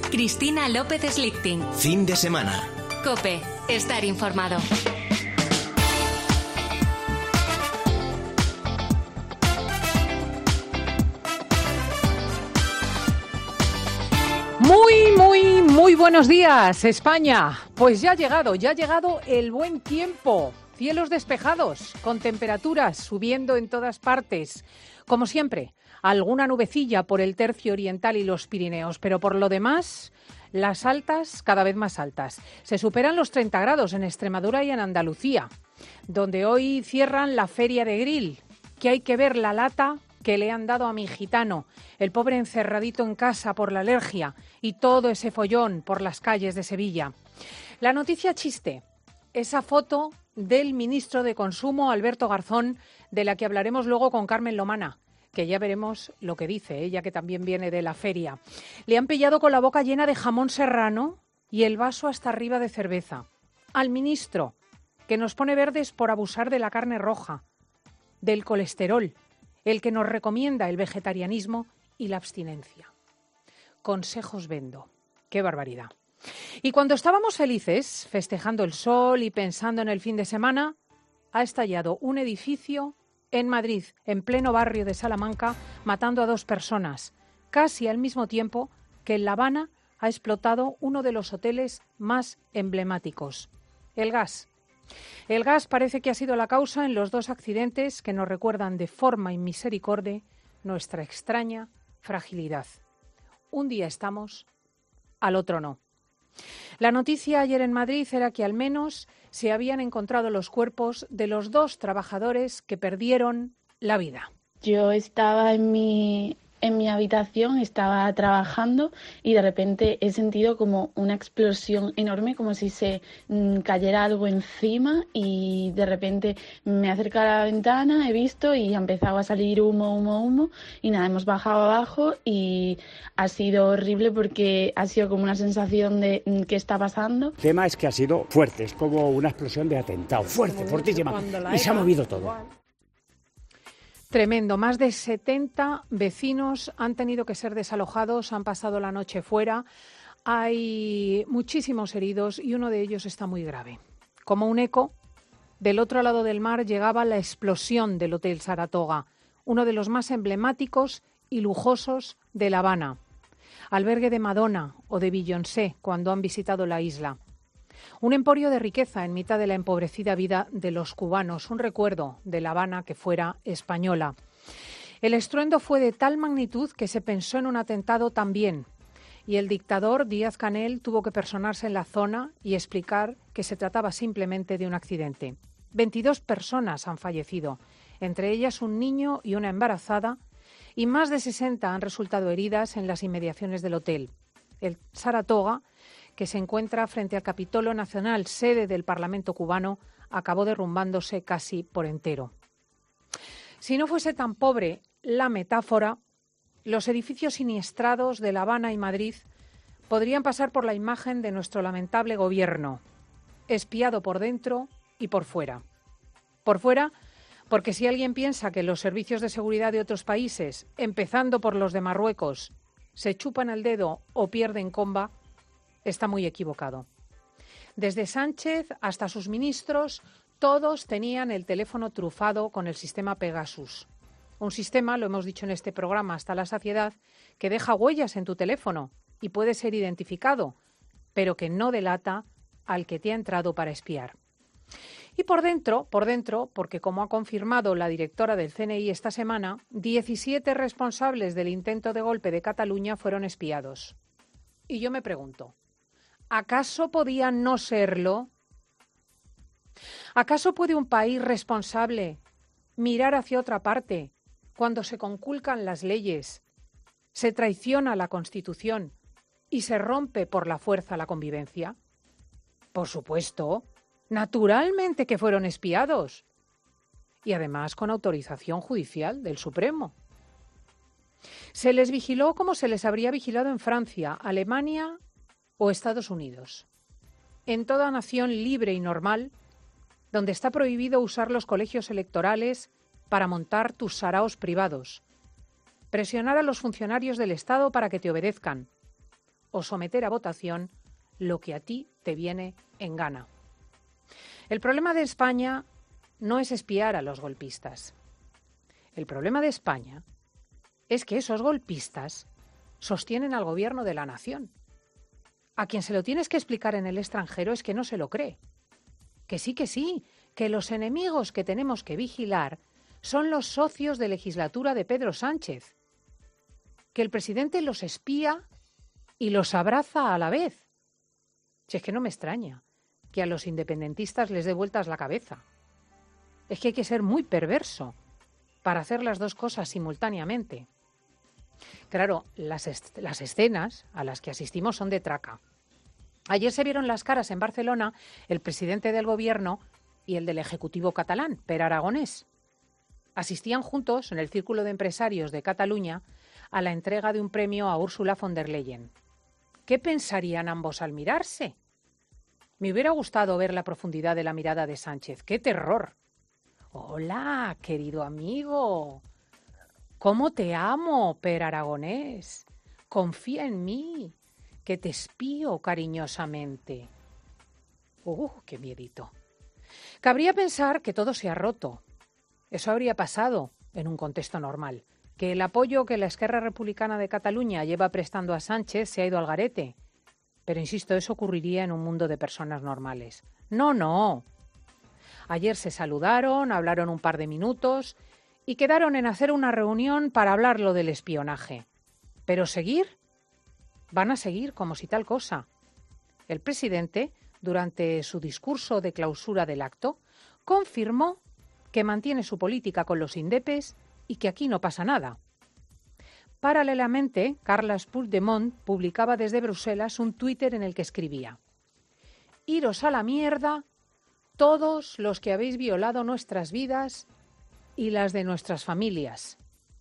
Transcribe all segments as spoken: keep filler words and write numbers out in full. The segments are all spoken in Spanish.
Cristina López Slichting. Fin de semana. COPE. Estar informado. Muy, muy, muy buenos días, España. Pues ya ha llegado, ya ha llegado el buen tiempo. Cielos despejados, con temperaturas subiendo en todas partes. Como siempre, alguna nubecilla por el tercio oriental y los Pirineos, pero por lo demás, las altas cada vez más altas. Se superan los treinta grados en Extremadura y en Andalucía, donde hoy cierran la feria de Grill, que hay que ver la lata que le han dado a mi gitano, el pobre encerradito en casa por la alergia y todo ese follón por las calles de Sevilla. La noticia chiste, esa foto del ministro de Consumo, Alberto Garzón, de la que hablaremos luego con Carmen Lomana, que ya veremos lo que dice, ella que también viene de la feria. Le han pillado con la boca llena de jamón serrano y el vaso hasta arriba de cerveza. Al ministro, que nos pone verdes por abusar de la carne roja, del colesterol, el que nos recomienda el vegetarianismo y la abstinencia. Consejos vendo. ¡Qué barbaridad! Y cuando estábamos felices, festejando el sol y pensando en el fin de semana, ha estallado un edificio en Madrid, en pleno barrio de Salamanca, matando a dos personas, casi al mismo tiempo que en La Habana ha explotado uno de los hoteles más emblemáticos, el gas. El gas parece que ha sido la causa en los dos accidentes que nos recuerdan de forma inmisericordia nuestra extraña fragilidad. Un día estamos, al otro no. La noticia ayer en Madrid era que al menos se habían encontrado los cuerpos de los dos trabajadores que perdieron la vida. Yo estaba en mi, en mi habitación, estaba trabajando y de repente he sentido como una explosión enorme, como si se mm, cayera algo encima, y de repente me he acercado a la ventana, he visto y ha empezado a salir humo, humo, humo y nada, hemos bajado abajo y ha sido horrible porque ha sido como una sensación de mm, ¿qué está pasando? El tema es que ha sido fuerte, es como una explosión de atentado, fuerte, fortísima, y se ha movido todo. Tremendo. Más de setenta vecinos han tenido que ser desalojados, han pasado la noche fuera. Hay muchísimos heridos y uno de ellos está muy grave. Como un eco, del otro lado del mar llegaba la explosión del Hotel Saratoga, uno de los más emblemáticos y lujosos de La Habana. Albergue de Madonna o de Beyoncé cuando han visitado la isla. Un emporio de riqueza en mitad de la empobrecida vida de los cubanos, un recuerdo de La Habana que fuera española. El estruendo fue de tal magnitud que se pensó en un atentado también, y el dictador Díaz-Canel tuvo que personarse en la zona y explicar que se trataba simplemente de un accidente. veintidós personas han fallecido, entre ellas un niño y una embarazada, y más de sesenta han resultado heridas en las inmediaciones del hotel. El Saratoga, que se encuentra frente al Capitolio Nacional, sede del Parlamento cubano, acabó derrumbándose casi por entero. Si no fuese tan pobre la metáfora, los edificios siniestrados de La Habana y Madrid podrían pasar por la imagen de nuestro lamentable gobierno, espiado por dentro y por fuera. Por fuera, porque si alguien piensa que los servicios de seguridad de otros países, empezando por los de Marruecos, se chupan el dedo o pierden comba, está muy equivocado. Desde Sánchez hasta sus ministros, todos tenían el teléfono trufado con el sistema Pegasus. Un sistema, lo hemos dicho en este programa hasta la saciedad, que deja huellas en tu teléfono y puede ser identificado, pero que no delata al que te ha entrado para espiar. Y por dentro, por dentro, porque como ha confirmado la directora del C N I esta semana, diecisiete responsables del intento de golpe de Cataluña fueron espiados. Y yo me pregunto, ¿acaso podían no serlo? ¿Acaso puede un país responsable mirar hacia otra parte cuando se conculcan las leyes, se traiciona la Constitución y se rompe por la fuerza la convivencia? Por supuesto, naturalmente que fueron espiados. Y además con autorización judicial del Supremo. Se les vigiló como se les habría vigilado en Francia, Alemania o Estados Unidos. En toda nación libre y normal, donde está prohibido usar los colegios electorales para montar tus saraos privados, presionar a los funcionarios del Estado para que te obedezcan, o someter a votación lo que a ti te viene en gana. El problema de España no es espiar a los golpistas. El problema de España es que esos golpistas sostienen al gobierno de la nación. A quien se lo tienes que explicar en el extranjero es que no se lo cree. Que sí, que sí, que los enemigos que tenemos que vigilar son los socios de legislatura de Pedro Sánchez. Que el presidente los espía y los abraza a la vez. Si es que no me extraña que a los independentistas les dé vueltas la cabeza. Es que hay que ser muy perverso para hacer las dos cosas simultáneamente. Claro, las, est- las escenas a las que asistimos son de traca. Ayer se vieron las caras en Barcelona el presidente del gobierno y el del Ejecutivo catalán, Pere Aragonés. Asistían juntos en el Círculo de Empresarios de Cataluña a la entrega de un premio a Ursula von der Leyen. ¿Qué pensarían ambos al mirarse? Me hubiera gustado ver la profundidad de la mirada de Sánchez. ¡Qué terror! Hola, querido amigo. ¿Cómo te amo, Pere Aragonés? Confía en mí, que te espío cariñosamente. ¡Uh, qué miedito! Cabría pensar que todo se ha roto. Eso habría pasado en un contexto normal. Que el apoyo que la Esquerra Republicana de Cataluña lleva prestando a Sánchez se ha ido al garete. Pero insisto, eso ocurriría en un mundo de personas normales. No, no. Ayer se saludaron, hablaron un par de minutos y quedaron en hacer una reunión para hablar lo del espionaje. Pero seguir, van a seguir como si tal cosa. El presidente, durante su discurso de clausura del acto, confirmó que mantiene su política con los indepes y que aquí no pasa nada. Paralelamente, Carles Puigdemont publicaba desde Bruselas un Twitter en el que escribía: «Iros a la mierda todos los que habéis violado nuestras vidas y las de nuestras familias.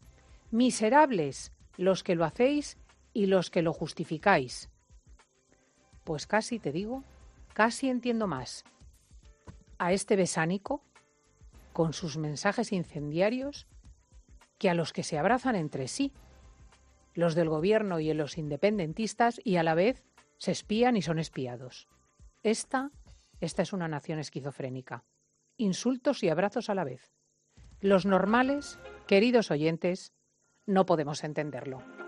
Miserables los que lo hacéis y los que lo justificáis». Pues casi te digo, casi entiendo más a este besánico con sus mensajes incendiarios que a los que se abrazan entre sí, los del gobierno y los independentistas, y a la vez se espían y son espiados. Esta, esta es una nación esquizofrénica. Insultos y abrazos a la vez. Los normales, queridos oyentes, no podemos entenderlo.